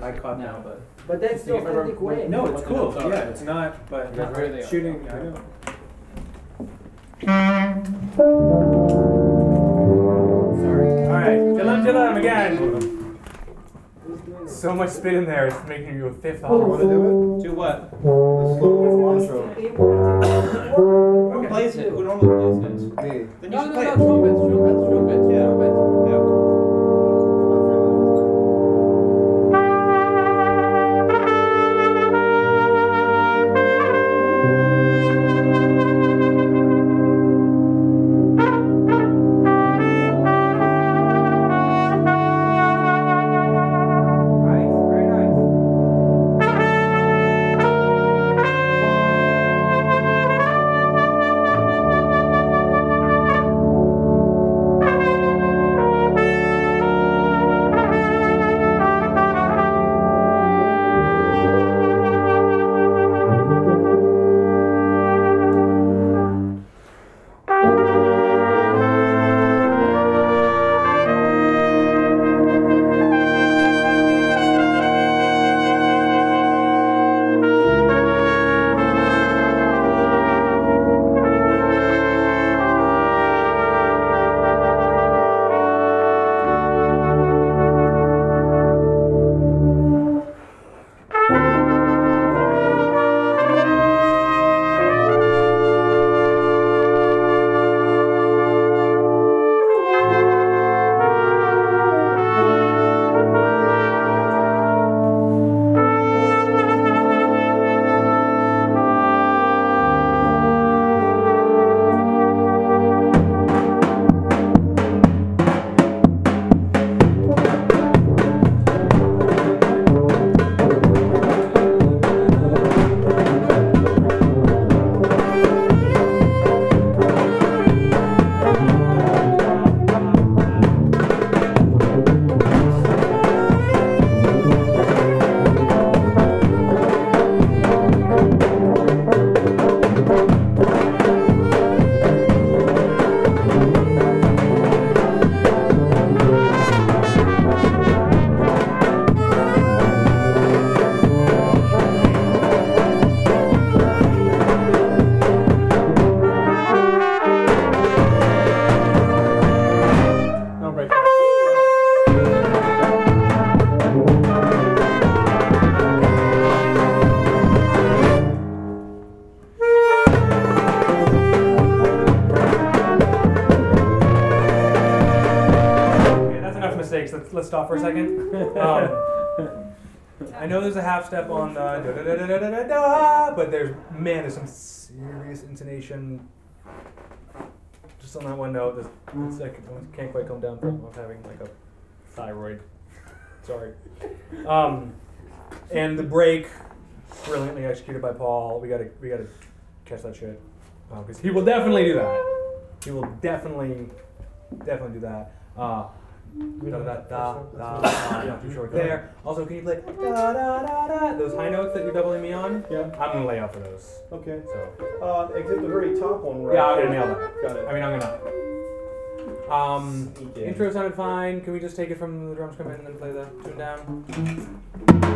I caught that, but But that's the authentic way. no, it's cool. Yeah, it's not. But Not really shooting. I know. Sorry. All right, Jalam again. So much spit in there, it's making you a fifth You off. want to do Do what? it? The slow intro. Who plays it? Who normally plays it? Me. Then you No, should no, play no, it. trumpets. Yeah. Nice, very nice. No break. Okay, that's enough mistakes. Let's stop for a second. I know there's a half step on the da-da-da-da-da-da-da, but there's some serious intonation just on that one note. It's like I can't quite come down from having like a thyroid. Sorry. And the break, brilliantly executed by Paul. We gotta catch that shit because he will definitely do that. He will definitely do that. Not too short there. Also, can you play those high notes that you're doubling me on? Yeah. I'm gonna lay out for those. Okay. So Except the very top one, right? yeah, I'm gonna nail that. Got it. I mean, I'm gonna. Sneak in. Intro sounded fine. Can we just take it from the drums come in and then play the tune down?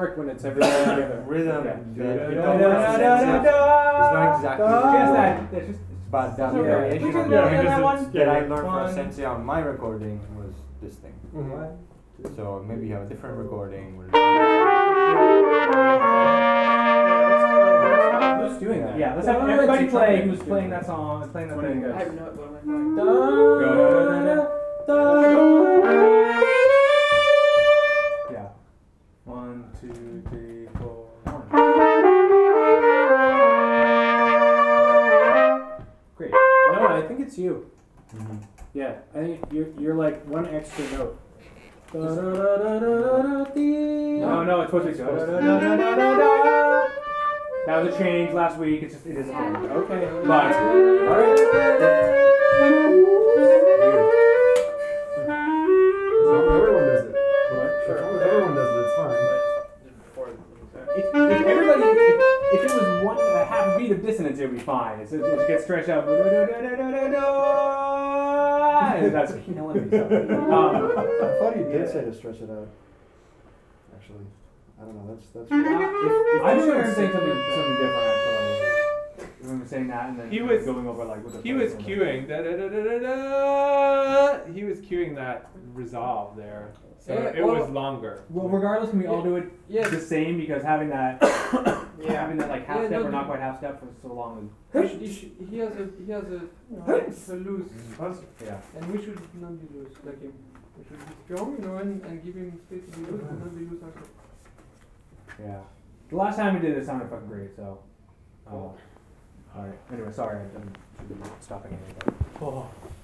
work when it's everything together. Rhythm. Yeah. It's Da, not da, da, da, da. exactly. Yes, that. That's just. But that Okay. variation We of can the do that one. that I learned from One. Sensei on my recording was this thing. Mhm. So maybe you have a different recording. Where Who's doing that? Yeah, let's have everybody play who's playing that song, playing that thing. I have no. What am I playing? Yeah. 1, 2, 3, 4, 1. Great. No, I think it's you. Mhm. Yeah, I think you're like one extra note. No, no, it's supposed to be. That was a change last week. It's just it is a change. Okay. But Alright. Everyone does it. Sure. Everyone does it, it's fine. if everybody, if it was one half a beat of dissonance, it would be fine. It gets stretched out. That's killing me. I thought you did say to stretch it out. Actually, I don't know. That's. I just remember saying something different actually. I remember saying that and then He was- going over like what the He fuck was is cueing da. He was cueing that resolve there, so Yeah, it well- was longer. Well, regardless, can we all do it Yeah. the same? Because having that like half Yeah, step no, or not quite half step for so long He has a loose, yeah. and we should not be loose like him. We should be strong, and give him space to be loose, and not be loose also. Yeah. The last time we did it sounded fucking great, so. Alright. Anyway, sorry, I'm stopping anything.